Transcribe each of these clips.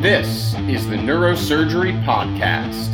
This is the Neurosurgery Podcast.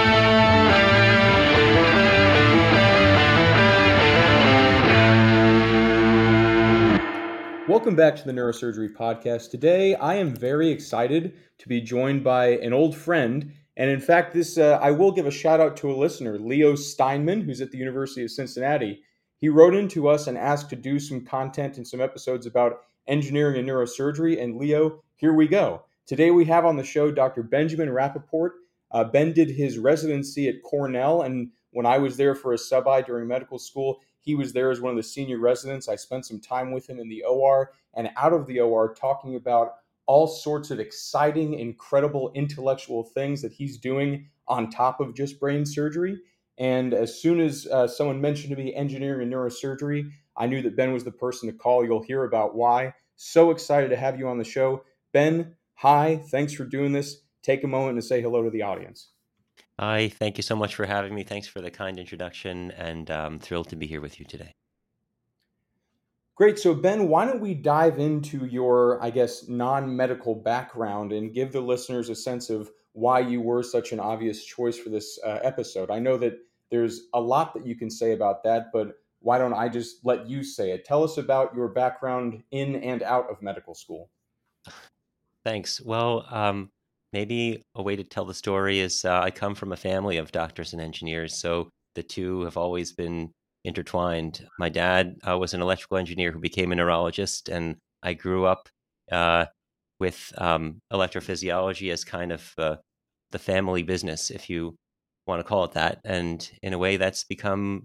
Welcome back to the Neurosurgery Podcast. Today, I am very excited to be joined by an old friend. And in fact, I will give a shout out to a listener, Leo Steinman, who's at the University of Cincinnati. He wrote into us and asked to do some content and some episodes about engineering and neurosurgery. And Leo, here we go. Today we have on the show Dr. Benjamin Rappaport. Ben did his residency at Cornell, and when I was there for a sub-I during medical school, he was there as one of the senior residents. I spent some time with him in the OR and out of the OR talking about all sorts of exciting, incredible intellectual things that he's doing on top of just brain surgery. And as soon as someone mentioned to me engineering and neurosurgery, I knew that Ben was the person to call. You'll hear about why. So excited to have you on the show. Ben, hi, thanks for doing this. Take a moment to say hello to the audience. Hi, thank you so much for having me. Thanks for the kind introduction, and I'm thrilled to be here with you today. Great. So, Ben, why don't we dive into your, non-medical background and give the listeners a sense of why you were such an obvious choice for this episode? I know that there's a lot that you can say about that, but why don't I just let you say it? Tell us about your background in and out of medical school. Thanks. Well, maybe a way to tell the story is I come from a family of doctors and engineers, so the two have always been intertwined. My dad was an electrical engineer who became a neurologist, and I grew up with electrophysiology as kind of the family business, if you want to call it that. And in a way, that's become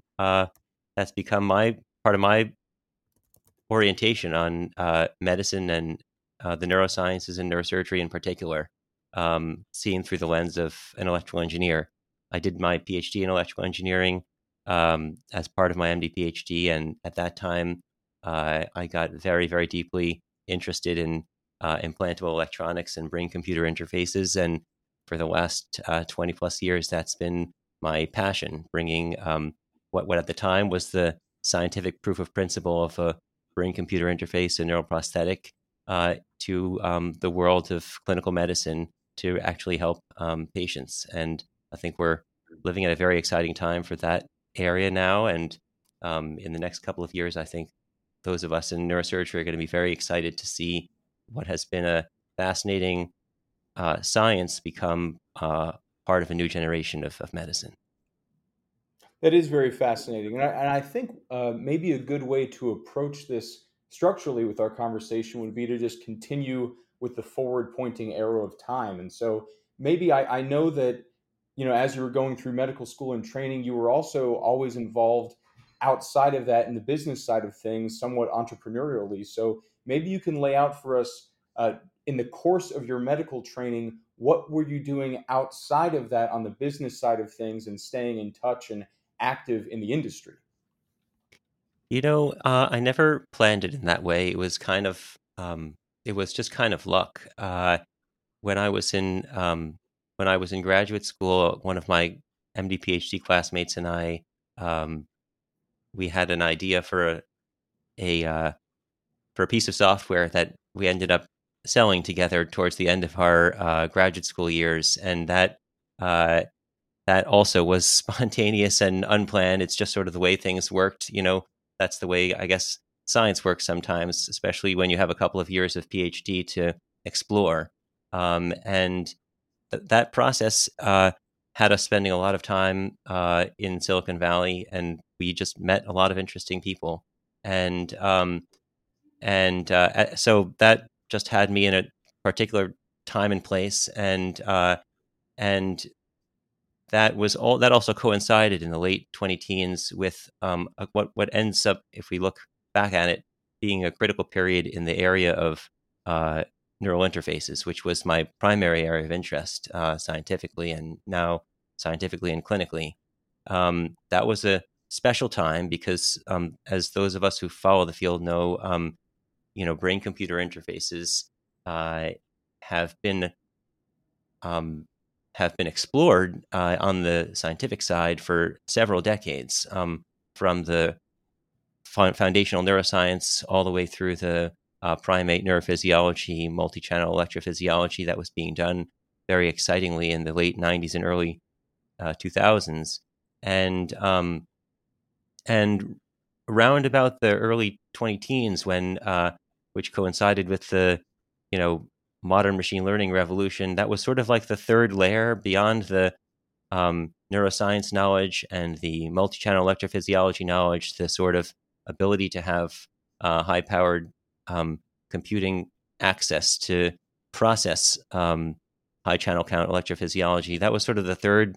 my part of my orientation on medicine and the neurosciences and neurosurgery in particular, seen through the lens of an electrical engineer. I did my PhD in electrical engineering as part of my MD PhD, and at that time, I got very, very deeply interested in implantable electronics and brain-computer interfaces. And for the last 20 plus years, that's been my passion, bringing what at the time was the scientific proof of principle of a brain-computer interface and neuroprosthetic to the world of clinical medicine to actually help patients. And I think we're living at a very exciting time for that area now. And in the next couple of years, I think those of us in neurosurgery are going to be very excited to see what has been a fascinating science become part of a new generation of medicine. That is very fascinating. And I think maybe a good way to approach this structurally with our conversation would be to just continue with the forward pointing arrow of time. And so maybe I know that, as you were going through medical school and training, you were also always involved outside of that in the business side of things, somewhat entrepreneurially. So maybe you can lay out for us in the course of your medical training, what were you doing outside of that on the business side of things and staying in touch and active in the industry? I never planned it in that way. It was kind of, it was just kind of luck. When I was in, when I was in graduate school, one of my MD PhD classmates and I, we had an idea for a piece of software that we ended up selling together towards the end of our graduate school years, and that also was spontaneous and unplanned. It's just sort of the way things worked. That's the way, I guess, science works sometimes, especially when you have a couple of years of PhD to explore. And that process had us spending a lot of time in Silicon Valley, and we just met a lot of interesting people. And so that just had me in a particular time and place, and that also coincided in the late 20-teens with what ends up, if we look back at it, being a critical period in the area of neural interfaces, which was my primary area of interest scientifically, and now scientifically and clinically. That was a special time because, as those of us who follow the field know, brain-computer interfaces have been explored on the scientific side for several decades, from the foundational neuroscience all the way through the primate neurophysiology, multi-channel electrophysiology that was being done very excitingly in the late 90s and early 2000s. And around about the early 20-teens, when which coincided with the modern machine learning revolution, that was sort of like the third layer beyond the neuroscience knowledge and the multi-channel electrophysiology knowledge, the sort of ability to have high-powered computing access to process high channel count electrophysiology. That was sort of the third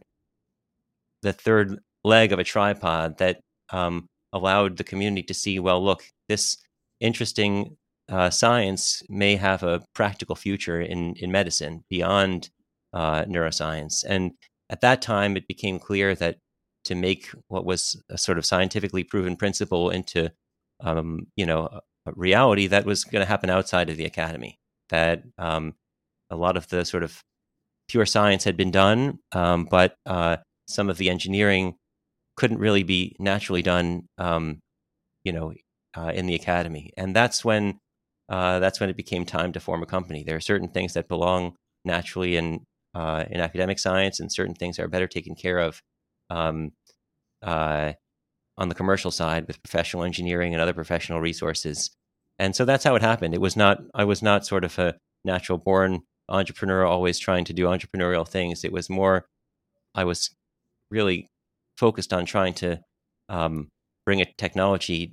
leg of a tripod that allowed the community to see, well, look, this interesting science may have a practical future in medicine beyond neuroscience. And at that time, it became clear that to make what was a sort of scientifically proven principle into a reality, that was going to happen outside of the academy. That a lot of the sort of pure science had been done, but some of the engineering couldn't really be naturally done, in the academy. And that's when it became time to form a company. There are certain things that belong naturally in academic science, and certain things are better taken care of on the commercial side with professional engineering and other professional resources. And so that's how it happened. I was not sort of a natural born entrepreneur, always trying to do entrepreneurial things. It was more, I was really focused on trying to bring a technology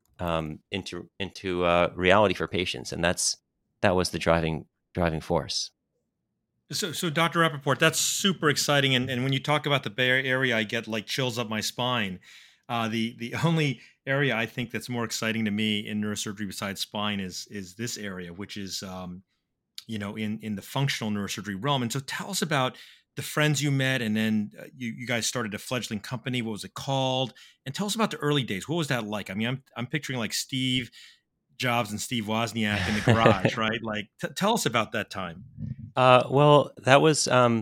into reality for patients, and that was the driving force. So Dr. Rappaport, that's super exciting. And when you talk about the Bay Area, I get like chills up my spine. The only area I think that's more exciting to me in neurosurgery besides spine is this area, which is in the functional neurosurgery realm. And so tell us about the friends you met, and then you guys started a fledgling company. What was it called? And tell us about the early days. What was that like? I mean, I'm picturing like Steve Jobs and Steve Wozniak in the garage, right? Like, tell us about that time. Well, that was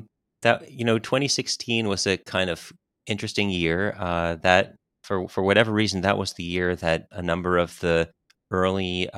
2016 was a kind of interesting year. That for whatever reason, that was the year that a number of the early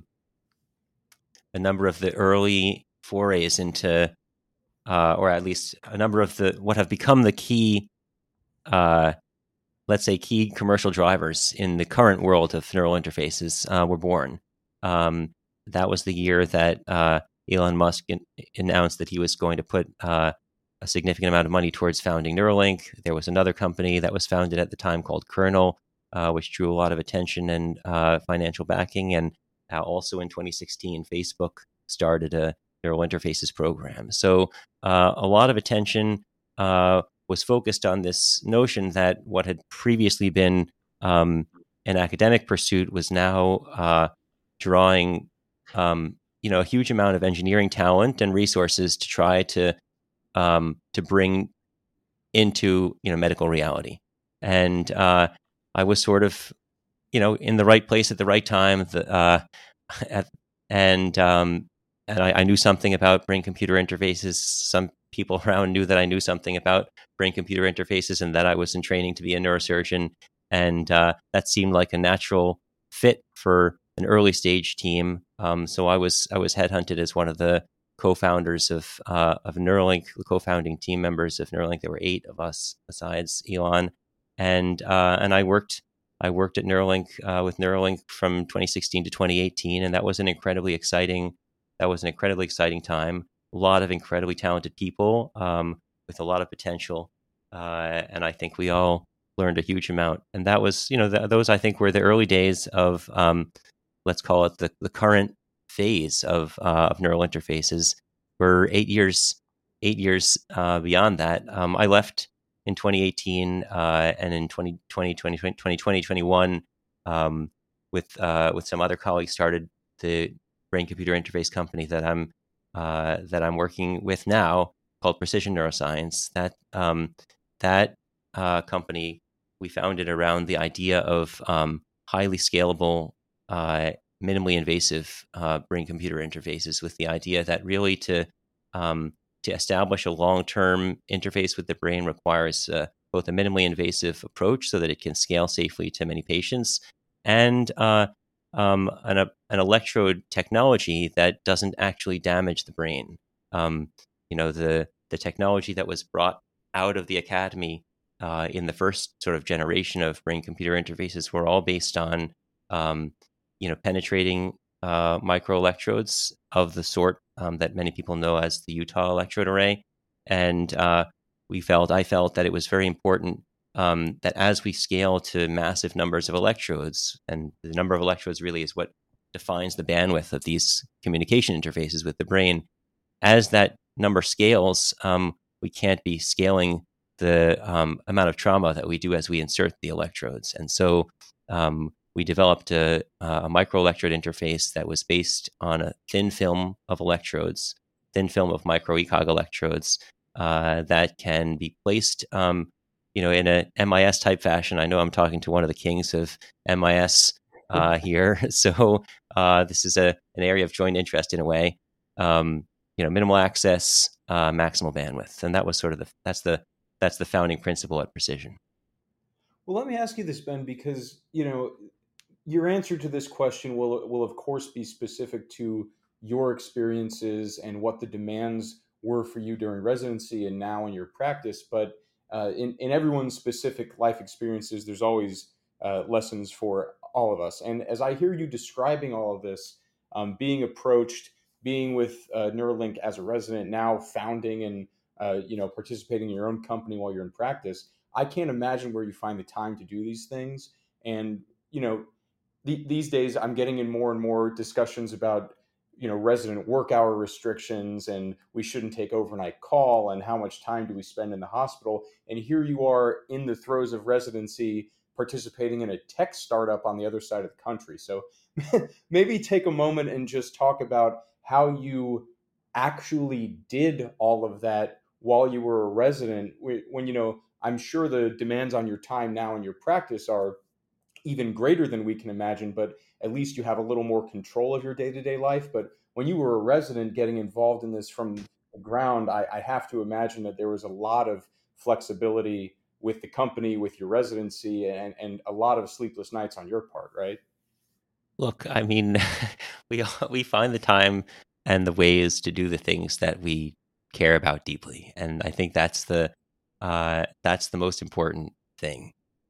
forays into, or at least a number of what have become the key, let's say, key commercial drivers in the current world of neural interfaces were born. That was the year that Elon Musk announced that he was going to put a significant amount of money towards founding Neuralink. There was another company that was founded at the time called Kernel, which drew a lot of attention and financial backing. And also in 2016, Facebook started a neural interfaces program. So a lot of attention was focused on this notion that what had previously been an academic pursuit was now drawing a huge amount of engineering talent and resources to try to bring into medical reality. And I was sort of in the right place at the right time. And I knew something about brain-computer interfaces. Some people around knew that I knew something about brain-computer interfaces and that I was in training to be a neurosurgeon. And that seemed like a natural fit for an early stage team. So I was headhunted as one of the co-founders of Neuralink, the co-founding team members of Neuralink. There were 8 of us besides Elon, and I worked at Neuralink with Neuralink from 2016 to 2018, and that was an incredibly exciting time. A lot of incredibly talented people with a lot of potential, and I think we all learned a huge amount. And that was, those I think were the early days of, let's call it the current phase of neural interfaces. For 8 years beyond that. I left in 2018, and in 2020, 2021, with some other colleagues, started the brain-computer interface company that I'm working with now, called Precision Neuroscience. That company we founded around the idea of highly scalable, minimally invasive brain-computer interfaces, with the idea that really to establish a long-term interface with the brain requires both a minimally invasive approach so that it can scale safely to many patients, and an electrode technology that doesn't actually damage the brain. The technology that was brought out of the academy in the first sort of generation of brain-computer interfaces were all based on, penetrating microelectrodes of the sort that many people know as the Utah electrode array. And I felt that it was very important that as we scale to massive numbers of electrodes, and the number of electrodes really is what defines the bandwidth of these communication interfaces with the brain, as that number scales, we can't be scaling the amount of trauma that we do as we insert the electrodes. And so we developed a microelectrode interface that was based on a thin film of electrodes, thin film of microECOG electrodes that can be placed in a MIS type fashion. I know I'm talking to one of the kings of MIS here. So this is an area of joint interest in a way. Minimal access, maximal bandwidth. And that was sort of that's the founding principle at Precision. Well, let me ask you this, Ben, because, your answer to this question will of course be specific to your experiences and what the demands were for you during residency and now in your practice. But in everyone's specific life experiences, there's always lessons for all of us. And as I hear you describing all of this, being approached, being with Neuralink as a resident, now founding and participating in your own company while you're in practice, I can't imagine where you find the time to do these things. And these days I'm getting in more and more discussions about resident work hour restrictions, and we shouldn't take overnight call, and how much time do we spend in the hospital. And here you are in the throes of residency participating in a tech startup on the other side of the country. So maybe take a moment and just talk about how you actually did all of that while you were a resident, when I'm sure the demands on your time now in your practice are even greater than we can imagine, but at least you have a little more control of your day-to-day life. But when you were a resident getting involved in this from the ground, I have to imagine that there was a lot of flexibility with the company, with your residency, and a lot of sleepless nights on your part, right? Look, I mean, we find the time and the ways to do the things that we care about deeply, and I think that's the most important thing.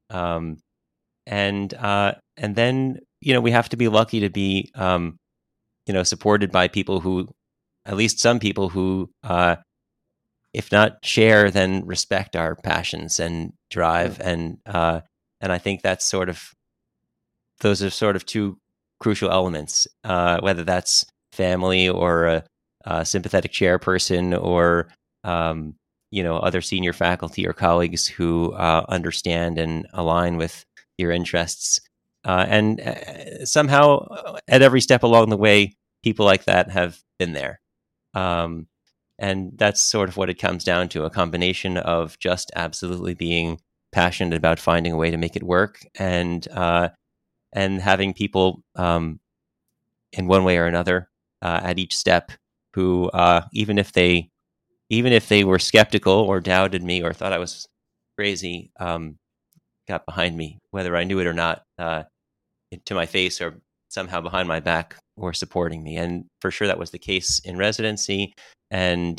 And then we have to be lucky to be supported by people who, at least some people who, if not share, then respect our passions and drive. And I think those are sort of two crucial elements, whether that's family or a sympathetic chairperson or other senior faculty or colleagues who understand and align with your interests. And somehow, at every step along the way, people like that have been there. And that's sort of what it comes down to, a combination of just absolutely being passionate about finding a way to make it work, and having people in one way or another at each step who, even if they were skeptical or doubted me or thought I was crazy, got behind me, whether I knew it or not, to my face or somehow behind my back, were supporting me. And for sure, that was the case in residency, and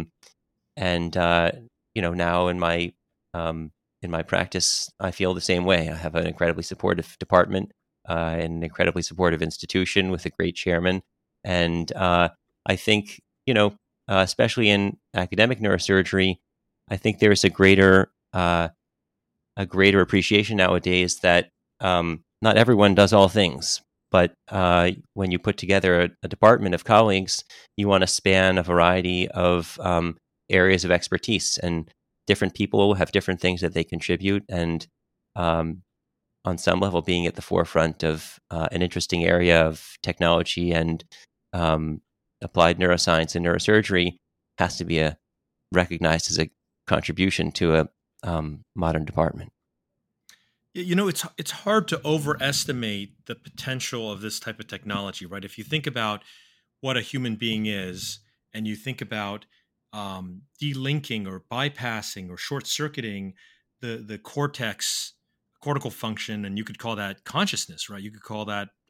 now in my practice, I feel the same way. I have an incredibly supportive department, an incredibly supportive institution with a great chairman, and I think especially in academic neurosurgery, I think there's a greater appreciation nowadays that not everyone does all things. But when you put together a department of colleagues, you want to span a variety of areas of expertise, and different people have different things that they contribute. And on some level, being at the forefront of an interesting area of technology and applied neuroscience and neurosurgery has to be recognized as a contribution to a modern department. It's hard to overestimate the potential of this type of technology, right? If you think about what a human being is, and you think about delinking or bypassing or short-circuiting the cortical function, and you could call that consciousness, right? You could call that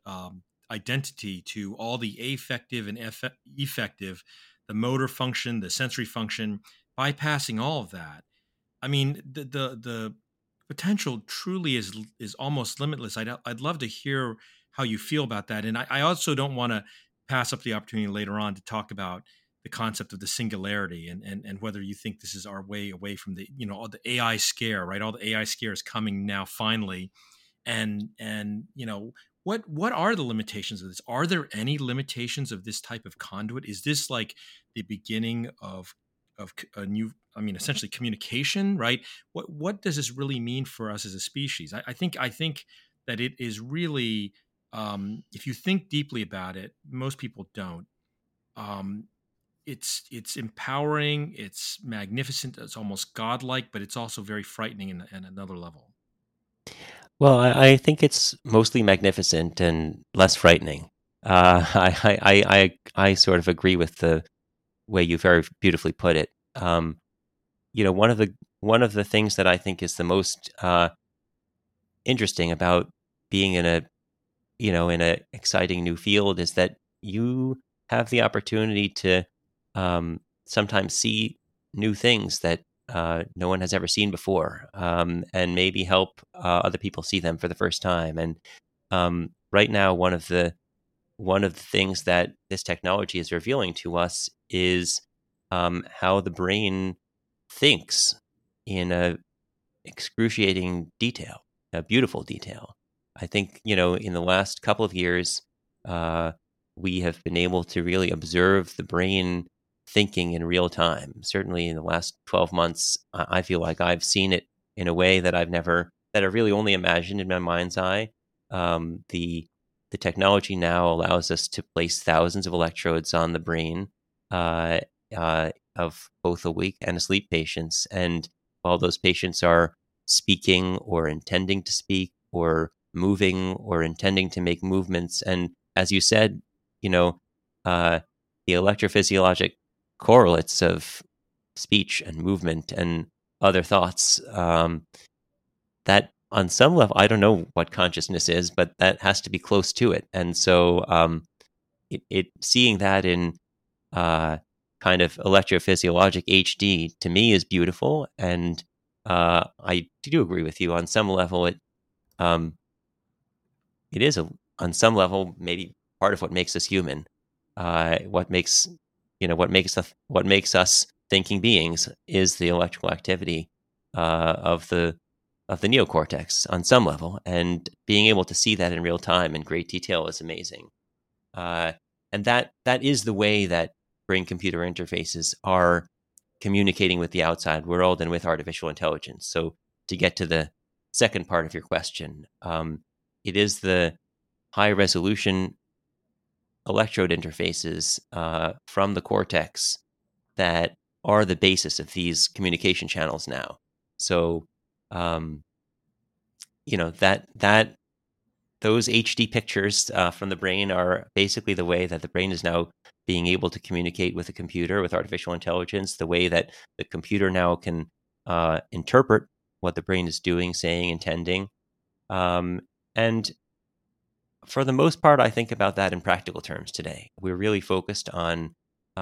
identity to all the affective and effective, the motor function, the sensory function, bypassing all of that. I mean, the potential truly is almost limitless. I'd love to hear how you feel about that, and I also don't want to pass up the opportunity later on to talk about the concept of the singularity and whether you think this is our way away from the all the AI scare, right? All the AI scare is coming now finally, and what are the limitations of this? Are there any limitations of this type of conduit? Is this like the beginning of a new, I mean, essentially communication, right? What does this really mean for us as a species? I think that it is really, if you think deeply about it, most people don't. Um, it's empowering, it's magnificent, it's almost godlike, but it's also very frightening in another level. Well, I think it's mostly magnificent and less frightening. I sort of agree with the way you very beautifully put it. One of the things that I think is the most interesting about being in a exciting new field is that you have the opportunity to sometimes see new things that no one has ever seen before, and maybe help other people see them for the first time. And right now, one of the things that this technology is revealing to us is how the brain thinks in a excruciating detail, a beautiful detail. I think, in the last couple of years, we have been able to really observe the brain thinking in real time. Certainly in the last 12 months, I feel like I've seen it in a way that I've really only imagined in my mind's eye. The technology now allows us to place thousands of electrodes on the brain of both awake and asleep patients. And while those patients are speaking or intending to speak or moving or intending to make movements, and as you said, the electrophysiologic correlates of speech and movement and other thoughts, that on some level, I don't know what consciousness is, but that has to be close to it. And so seeing that in kind of electrophysiologic HD to me is beautiful. And I do agree with you on some level. Um, it is on some level maybe part of what makes us human. What makes us thinking beings is the electrical activity of the neocortex on some level, and being able to see that in real time in great detail is amazing. And that is the way that brain computer interfaces are communicating with the outside world and with artificial intelligence. So to get to the second part of your question, it is the high resolution electrode interfaces from the cortex that are the basis of these communication channels now. So, that those HD pictures from the brain are basically the way that the brain is now being able to communicate with a computer, with artificial intelligence, the way that the computer now can interpret what the brain is doing, saying, intending. And for the most part, I think about that in practical terms today. We're really focused on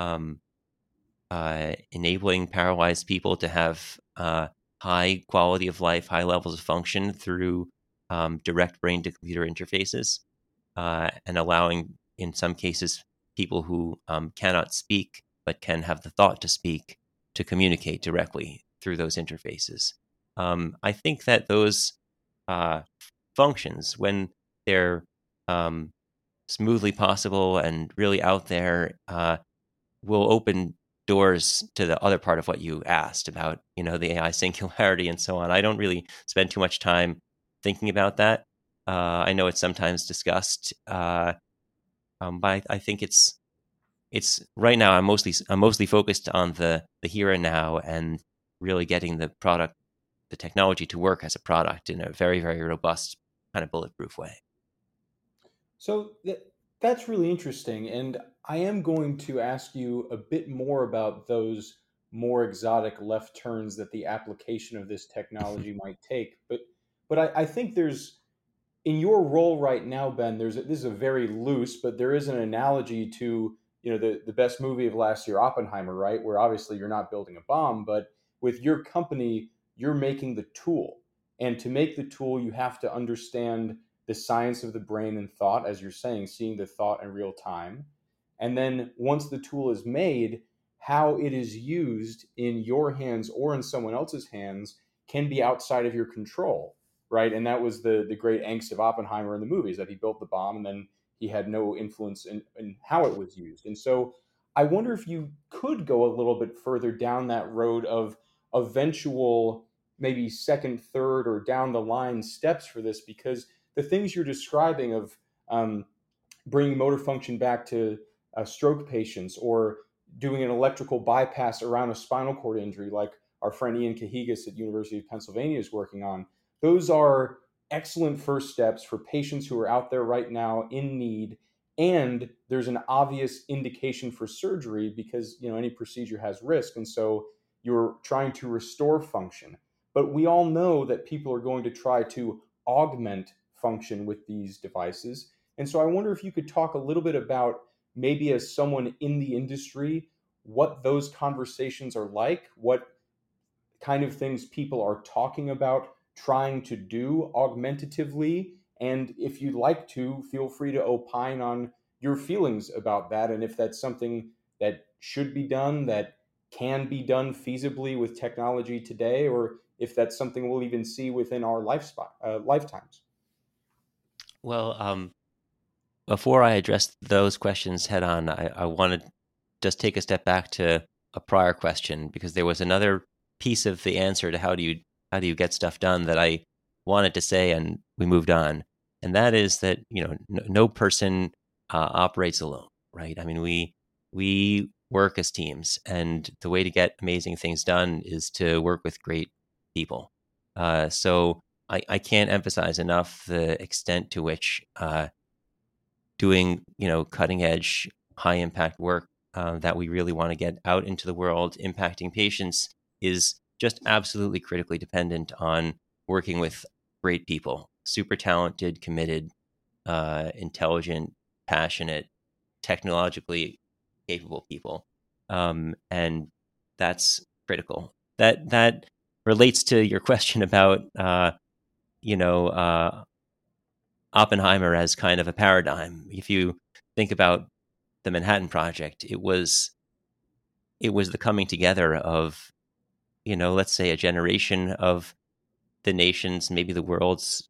enabling paralyzed people to have high quality of life, high levels of function through direct brain to computer interfaces, and allowing, in some cases, people who cannot speak but can have the thought to speak to communicate directly through those interfaces. I think that those functions, when they're smoothly possible and really out there, will open doors to the other part of what you asked about, the AI singularity and so on. I don't really spend too much time thinking about that. I know it's sometimes discussed, but I think it's right now. I'm mostly focused on the here and now, and really getting the technology to work as a product in a very, very robust kind of bulletproof way. So that's really interesting. And I am going to ask you a bit more about those more exotic left turns that the application of this technology might take. But I think there's in your role right now, Ben, this is a very loose, but there is an analogy to the best movie of last year, Oppenheimer, right? Where obviously you're not building a bomb, but with your company, you're making the tool, and to make the tool, you have to understand the science of the brain and thought, as you're saying, seeing the thought in real time, and then once the tool is made, how it is used in your hands or in someone else's hands can be outside of your control, right? And that was the great angst of Oppenheimer in the movies, that he built the bomb and then he had no influence in how it was used. And so I wonder if you could go a little bit further down that road of eventual, maybe second, third, or down the line steps for this, because the things you're describing of um, bringing motor function back to stroke patients, or doing an electrical bypass around a spinal cord injury, like our friend Ian Cahigas at University of Pennsylvania is working on. Those are excellent first steps for patients who are out there right now in need. And there's an obvious indication for surgery because any procedure has risk, and so you're trying to restore function. But we all know that people are going to try to augment function with these devices. And so I wonder if you could talk a little bit about, maybe as someone in the industry, what those conversations are like, what kind of things people are talking about trying to do augmentatively. And if you'd like to, feel free to opine on your feelings about that, and if that's something that should be done, that can be done feasibly with technology today, or if that's something we'll even see within our lifetimes. Well, before I address those questions head on, I want to just take a step back to a prior question, because there was another piece of the answer to how do you get stuff done that I wanted to say, and we moved on. And that is that no person operates alone, right? I mean, we work as teams, and the way to get amazing things done is to work with great people. So I can't emphasize enough the extent to which doing cutting edge, high impact work that we really want to get out into the world, impacting patients, is just absolutely critically dependent on working with great people, super talented, committed, intelligent, passionate, technologically capable people, and that's critical. That relates to your question about Oppenheimer as kind of a paradigm. If you think about the Manhattan Project, it was the coming together of, let's say, a generation of the nation's, maybe the world's,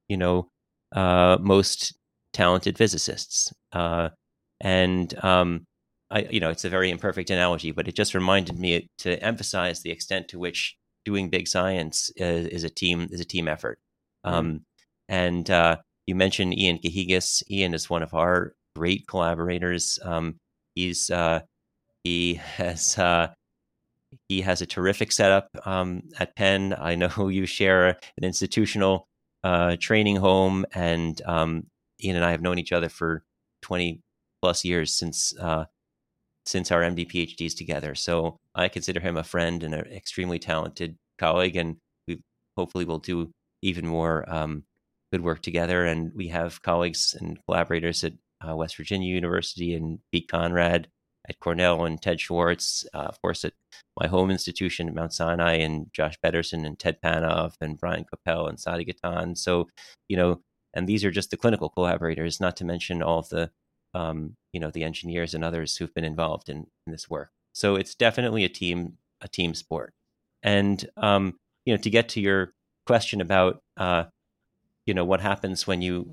most talented physicists. And it's a very imperfect analogy, but it just reminded me to emphasize the extent to which doing big science is a team effort. And you mentioned Ian Cahigas. Ian is one of our great collaborators. He has a terrific setup at Penn. I know you share an institutional training home, and Ian and I have known each other for 20 plus years since our MD PhDs together. So I consider him a friend and an extremely talented colleague, and we hopefully will do even more good work together. And we have colleagues and collaborators at West Virginia University, and Pete Conrad at Cornell, and Ted Schwartz, of course, at my home institution at Mount Sinai, and Josh Pedersen and Ted Panoff and Brian Coppell and Sadi Gatan. So, and these are just the clinical collaborators, not to mention all of the, the engineers and others who've been involved in this work. So it's definitely a team sport. And, to get to your question about, what happens when you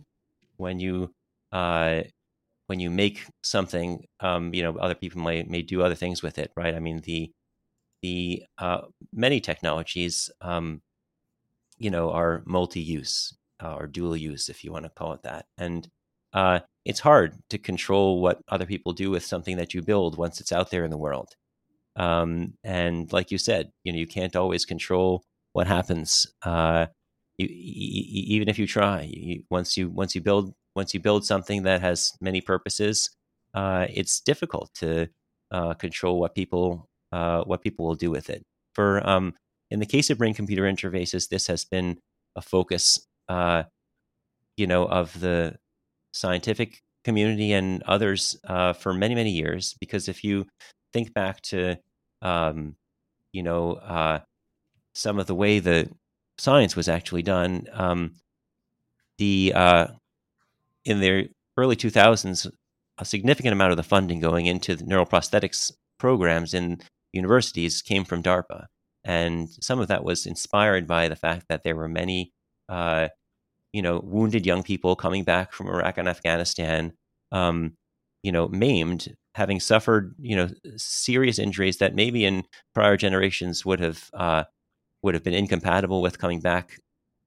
make something, other people may do other things with it, right? I mean, the many technologies, are multi-use or dual use, if you want to call it that. And it's hard to control what other people do with something that you build once it's out there in the world. And like you said, you can't always control what happens. Even if you try, once you build something that has many purposes, it's difficult to control what people will do with it. For in the case of brain-computer interfaces, this has been a focus of the scientific community and others for many, many years. Because if you think back to, some of the way the science was actually done, the in the early 2000s, a significant amount of the funding going into the neuroprosthetics programs in universities came from DARPA. And some of that was inspired by the fact that there were many, wounded young people coming back from Iraq and Afghanistan, maimed, having suffered, serious injuries that maybe in prior generations would have been incompatible with coming back,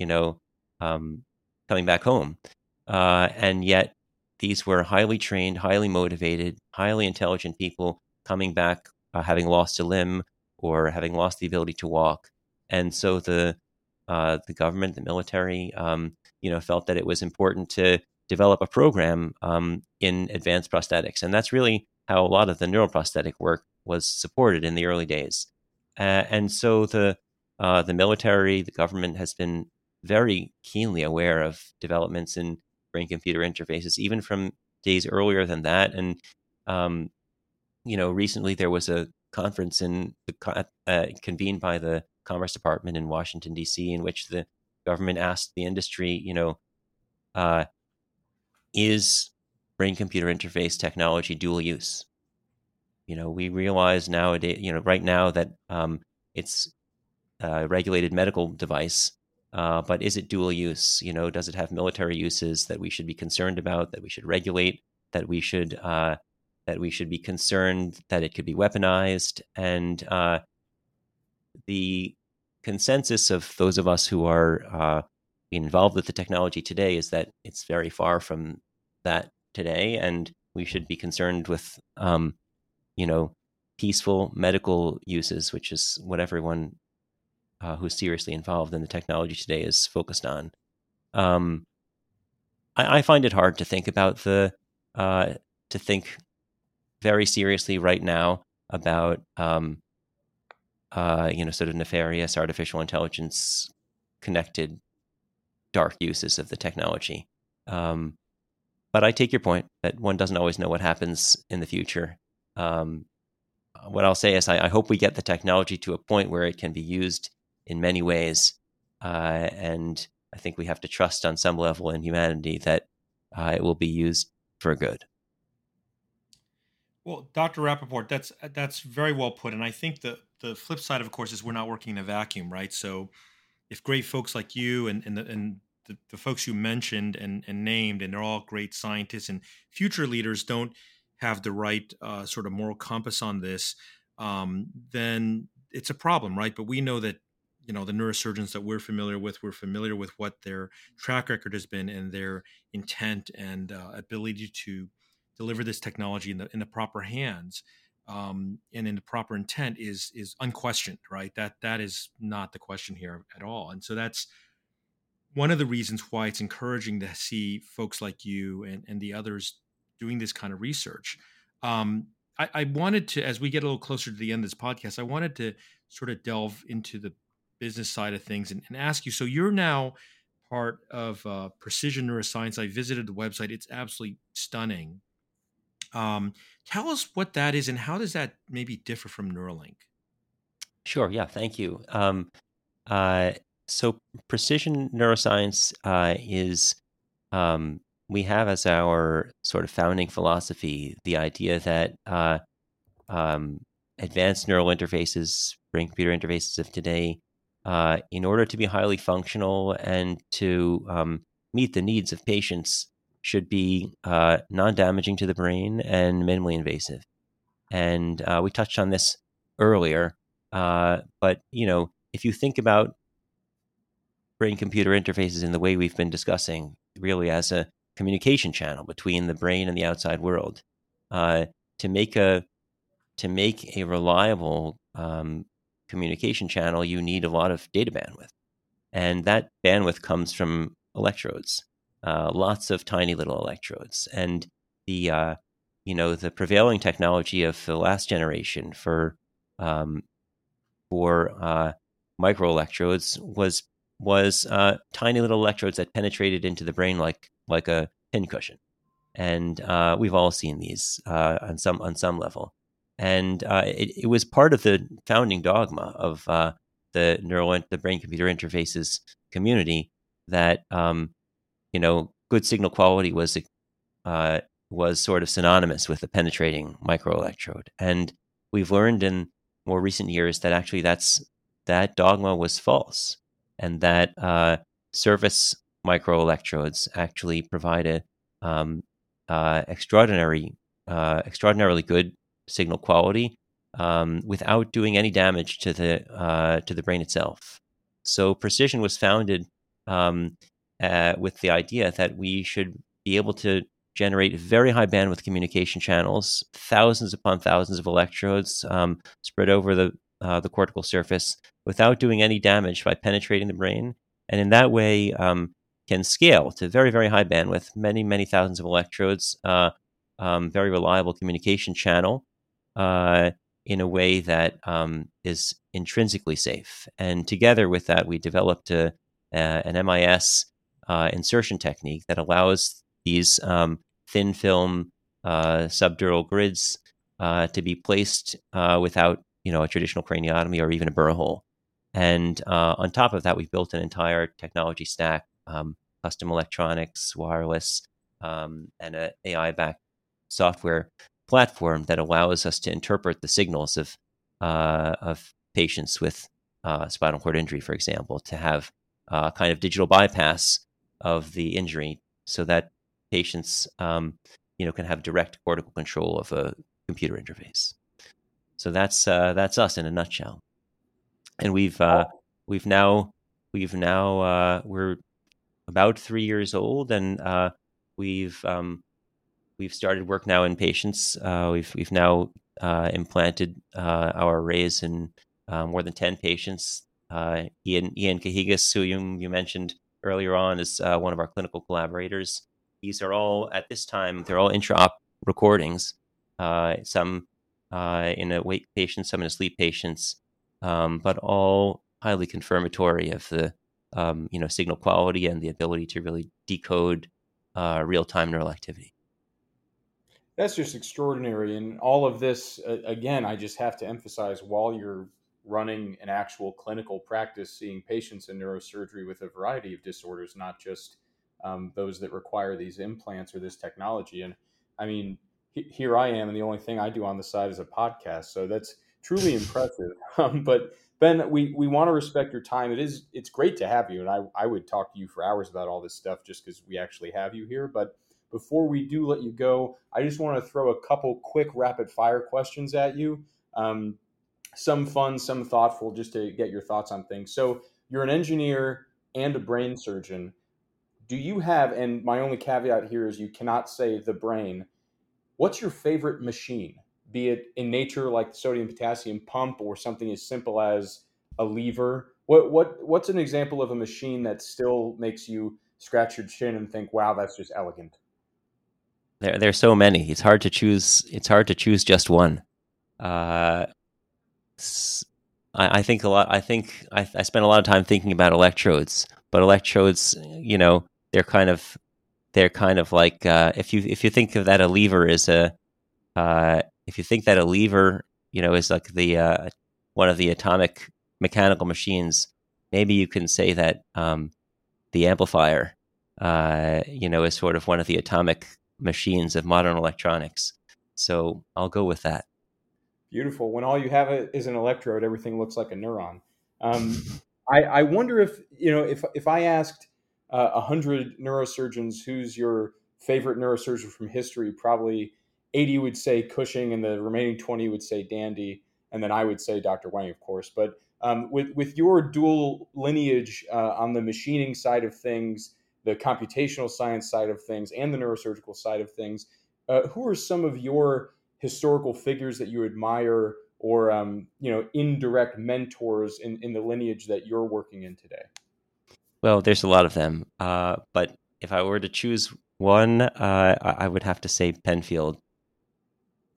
coming back home. And yet these were highly trained, highly motivated, highly intelligent people coming back, having lost a limb or having lost the ability to walk. And so the government, the military, felt that it was important to develop a program in advanced prosthetics. And that's really how a lot of the neuroprosthetic work was supported in the early days. And so the military, the government has been very keenly aware of developments in brain-computer interfaces, even from days earlier than that. And, recently there was a conference convened by the Commerce Department in Washington, D.C., in which the government asked the industry, is brain-computer interface technology dual use? We realize nowadays, right now that it's a regulated medical device, but is it dual use? Does it have military uses that we should be concerned about, that we should regulate, that we should be concerned that it could be weaponized? And the consensus of those of us who are involved with the technology today is that it's very far from that today, and we should be concerned with, peaceful medical uses, which is what everyone who's seriously involved in the technology today is focused on. I find it hard to think about to think very seriously right now about, sort of nefarious artificial intelligence connected dark uses of the technology. But I take your point that one doesn't always know what happens in the future. What I'll say is I hope we get the technology to a point where it can be used in many ways. And I think we have to trust on some level in humanity that it will be used for good. Well, Dr. Rappaport, that's very well put. And I think the flip side, of course, is we're not working in a vacuum, right? So if great folks like you and the folks you mentioned and named, and they're all great scientists and future leaders, don't have the right sort of moral compass on this, then it's a problem, right? But we know that, the neurosurgeons that we're familiar with what their track record has been and their intent and ability to deliver this technology in the proper hands and in the proper intent is unquestioned, right? That is not the question here at all. And so that's one of the reasons why it's encouraging to see folks like you and the others doing this kind of research. I wanted to, as we get a little closer to the end of this podcast, I wanted to sort of delve into the business side of things and ask you, so you're now part of Precision Neuroscience. I visited the website. It's absolutely stunning. Tell us what that is and how does that maybe differ from Neuralink? Sure. Yeah. Thank you. So Precision Neuroscience is, we have as our sort of founding philosophy the idea that advanced neural interfaces, brain-computer interfaces of today, in order to be highly functional and to meet the needs of patients, should be non-damaging to the brain and minimally invasive. And we touched on this earlier, but if you think about brain-computer interfaces in the way we've been discussing, really as a communication channel between the brain and the outside world, to make a reliable communication channel, you need a lot of data bandwidth, and that bandwidth comes from electrodes, lots of tiny little electrodes. And the prevailing technology of the last generation for microelectrodes was was tiny little electrodes that penetrated into the brain like a pincushion. And we've all seen these on some level. And it was part of the founding dogma of the brain-computer interfaces community that good signal quality was sort of synonymous with a penetrating microelectrode. And we've learned in more recent years that actually that dogma was false, and that surface microelectrodes actually provide extraordinarily good signal quality without doing any damage to the brain itself. So Precision was founded with the idea that we should be able to generate very high bandwidth communication channels, thousands upon thousands of electrodes spread over the cortical surface without doing any damage by penetrating the brain, and in that way can scale to very, very high bandwidth, many, many thousands of electrodes, very reliable communication channel in a way that is intrinsically safe. And together with that, we developed an MIS insertion technique that allows these thin film subdural grids to be placed without a traditional craniotomy or even a burr hole. And on top of that, we've built an entire technology stack, custom electronics, wireless, and an AI-backed software platform that allows us to interpret the signals of patients with spinal cord injury, for example, to have a kind of digital bypass of the injury so that patients can have direct cortical control of a computer interface. So that's us in a nutshell. And we're about 3 years old, and we've started work now in patients. We've now implanted our arrays in more than 10 patients. Ian Cahigas, who you mentioned earlier on, is one of our clinical collaborators. These are all, at this time, they're all intra-op recordings. Some in awake patients, some in asleep patients, but all highly confirmatory of the signal quality and the ability to really decode real-time neural activity. That's just extraordinary. And all of this, again, I just have to emphasize, while you're running an actual clinical practice, seeing patients in neurosurgery with a variety of disorders, not just those that require these implants or this technology. And I mean, here I am, and the only thing I do on the side is a podcast. So that's truly impressive. But Ben, we want to respect your time. It's great to have you. And I would talk to you for hours about all this stuff just because we actually have you here. But before we do let you go, I just want to throw a couple quick rapid fire questions at you. Some fun, some thoughtful, just to get your thoughts on things. So you're an engineer and a brain surgeon. Do you have, and my only caveat here is you cannot say the brain, what's your favorite machine? Be it in nature like the sodium potassium pump or something as simple as a lever. What's an example of a machine that still makes you scratch your chin and think, wow, that's just elegant? There's so many. It's hard to choose. It's hard to choose just one. I think a lot. I think I spend a lot of time thinking about electrodes, but electrodes, they're kind of like if you think of that a lever is if you think that a lever is like the one of the atomic mechanical machines, maybe you can say that the amplifier is sort of one of the atomic machines of modern electronics. So I'll go with that. Beautiful. When all you have is an electrode, everything looks like a neuron. I wonder if I asked 100 neurosurgeons who's your favorite neurosurgeon from history, probably 80 would say Cushing, and the remaining 20 would say Dandy, and then I would say Dr. Wang, of course. But with your dual lineage on the machining side of things, the computational science side of things, and the neurosurgical side of things, who are some of your historical figures that you admire, or indirect mentors in the lineage that you're working in today? Well, there's a lot of them, but if I were to choose one, I would have to say Penfield.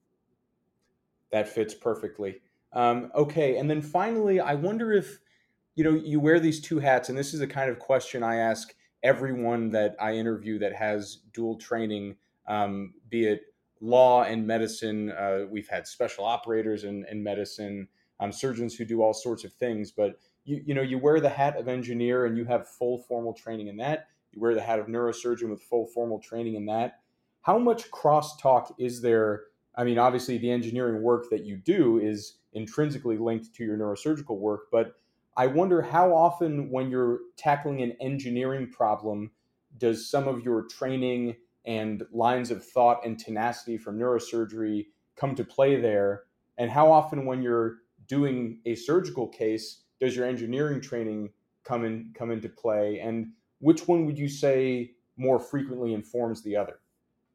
That fits perfectly. Okay, and then finally, I wonder if you wear these two hats, and this is the kind of question I ask everyone that I interview that has dual training, be it law and medicine. We've had special operators in medicine, surgeons who do all sorts of things, but you wear the hat of engineer and you have full formal training in that. You wear the hat of neurosurgeon with full formal training in that. How much crosstalk is there? I mean, obviously the engineering work that you do is intrinsically linked to your neurosurgical work, but I wonder how often when you're tackling an engineering problem, does some of your training and lines of thought and tenacity from neurosurgery come to play there? And how often when you're doing a surgical case, does your engineering training come into play? And which one would you say more frequently informs the other?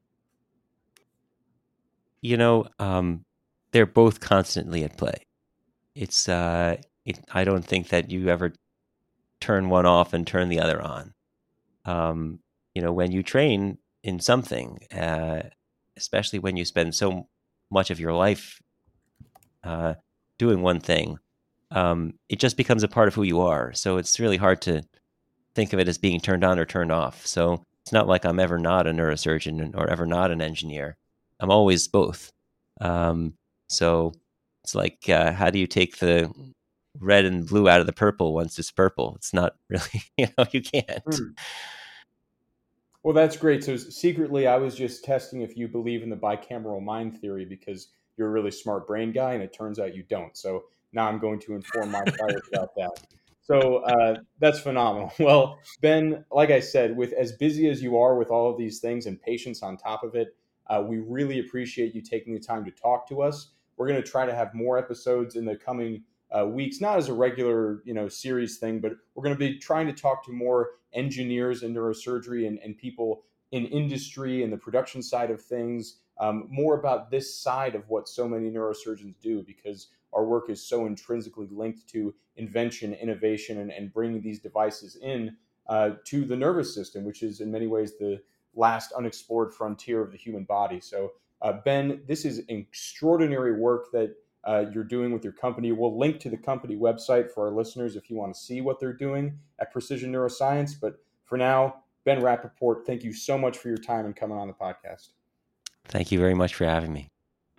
They're both constantly at play. It's I don't think that you ever turn one off and turn the other on. When you train in something, especially when you spend so much of your life doing one thing, it just becomes a part of who you are. So it's really hard to think of it as being turned on or turned off. So it's not like I'm ever not a neurosurgeon or ever not an engineer. I'm always both. So it's like, how do you take the red and blue out of the purple once it's purple? It's not really, you can't. Well, that's great. So secretly, I was just testing if you believe in the bicameral mind theory because you're a really smart brain guy, and it turns out you don't. So now I'm going to inform my players about that. So that's phenomenal. Well, Ben, like I said, with as busy as you are with all of these things and patience on top of it, we really appreciate you taking the time to talk to us. We're going to try to have more episodes in the coming weeks, not as a regular, series thing, but we're going to be trying to talk to more engineers in neurosurgery and people in industry and the production side of things, more about this side of what so many neurosurgeons do, because our work is so intrinsically linked to invention, innovation, and bringing these devices in to the nervous system, which is in many ways the last unexplored frontier of the human body. So, Ben, this is extraordinary work that you're doing with your company. We'll link to the company website for our listeners if you want to see what they're doing at Precision Neuroscience. But for now, Ben Rappaport, thank you so much for your time and coming on the podcast. Thank you very much for having me.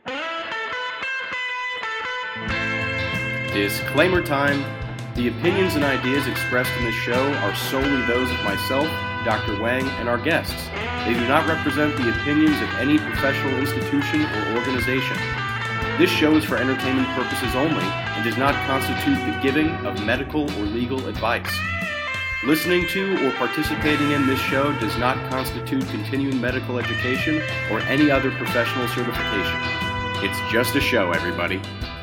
Disclaimer time. The opinions and ideas expressed in this show are solely those of myself, Dr. Wang, and our guests. They do not represent the opinions of any professional institution or organization. This show is for entertainment purposes only and does not constitute the giving of medical or legal advice. Listening to or participating in this show does not constitute continuing medical education or any other professional certification. It's just a show, everybody.